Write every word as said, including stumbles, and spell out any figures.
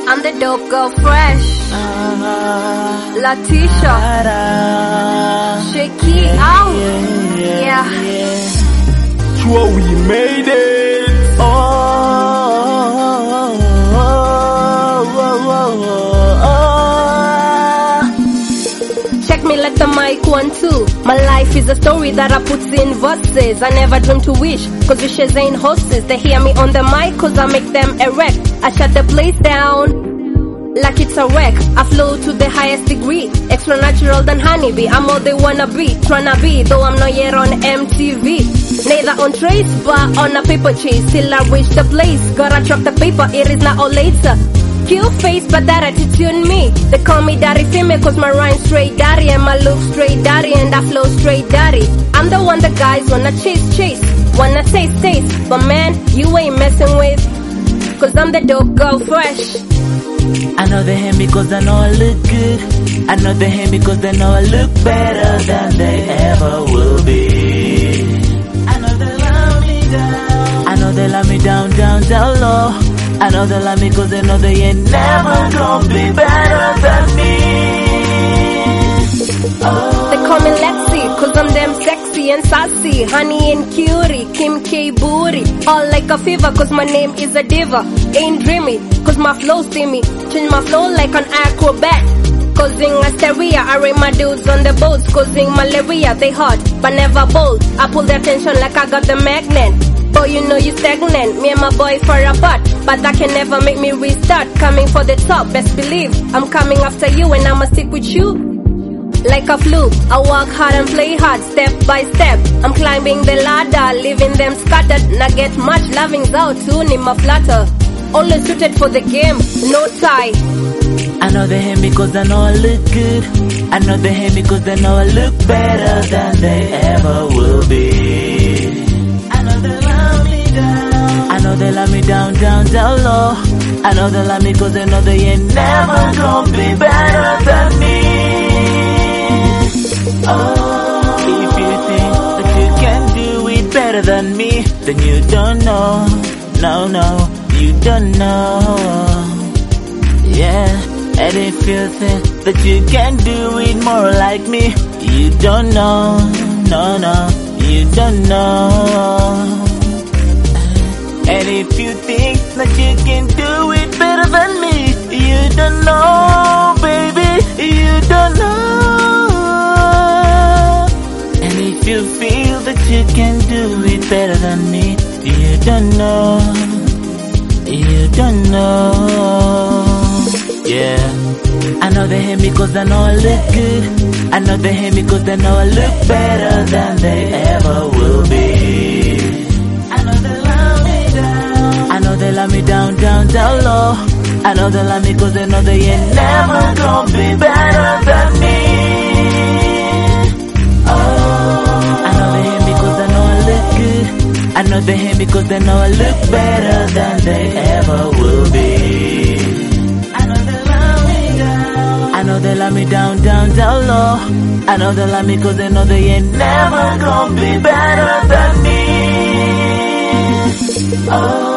I'm the dope girl fresh. Uh, Latisha. Shaky out. Yeah. Yeah. yeah. Sure we made it. Oh, oh, oh, oh, oh, oh. Check me like the mic one two. My life is a story that I put in verses. I never dream to wish, cause wishes ain't horses. They hear me on the mic cause I make them erect. I shut the place down like it's a wreck. I flow to the highest degree, extra natural than honeybee. I'm all they wanna be, tryna be, though I'm not yet on M T V. Neither on trace, but on a paper chase. Till I reach the place, gotta drop the paper, it is now or later. Kill face, but that attitude me. They call me daddy female cause my rhyme straight daddy, and my look straight daddy, and I flow straight daddy. I'm the one the guys wanna chase, chase, wanna taste, taste. But man, you ain't messing with, cause I'm the dope girl fresh. I know they hate me cause I know I look good. I know they hate me cause they know I look better than they ever will be. I know they love me down. I know they love me down, down, down low. I know they love me cause they know they ain't never gonna be better than me. Oh. They call me Lexi cause I'm damn sexy and sassy. Honey and cutie, Kim K booty. All like a fever cause my name is a diva. Ain't dreamy cause my flow steamy. Change my flow like an acrobat, causing hysteria. I rate my dudes on the boats, causing malaria. They hot but never bold. I pull their attention like I got the magnet. Boy, you know you stagnant. Me and my boy far apart, but that can never make me restart. Coming for the top, best believe I'm coming after you, and I'ma stick with you like a flu. I work hard and play hard, step by step. I'm climbing the ladder, leaving them scattered. Not get much loving's out too, need my flatter. Always suited for the game, no tie. I know they hate me cause I know I look good. I know they hate me cause they know I look better than they ever will be. I know they love me down. I know they love me down, down, down low. I know they love me cause they know they ain't never gonna be better than me. Oh, if you think that you can do it better than me, then you don't know. No, no, you don't know. Yeah. And if you think that you can do it more like me, you don't know, no, no, you don't know. And if you think that you can do it better than me, you don't know, baby, you don't know. And if you feel that you can do it better than me, you don't know, you don't know. Yeah, I know they hate me cause I know I look good. I know they hate me cause they know I look better than they ever will be. I know they love me down. I know they love me down, down, down low. I know they love me cause they know they ain't never gonna be better than me. Oh, I know they hate me cause I know I look good. I know they hate me cause they know I look better than they ever will be. I know they love me down, down, down low. I know they love me cause they know they ain't never gonna be better than me. Oh.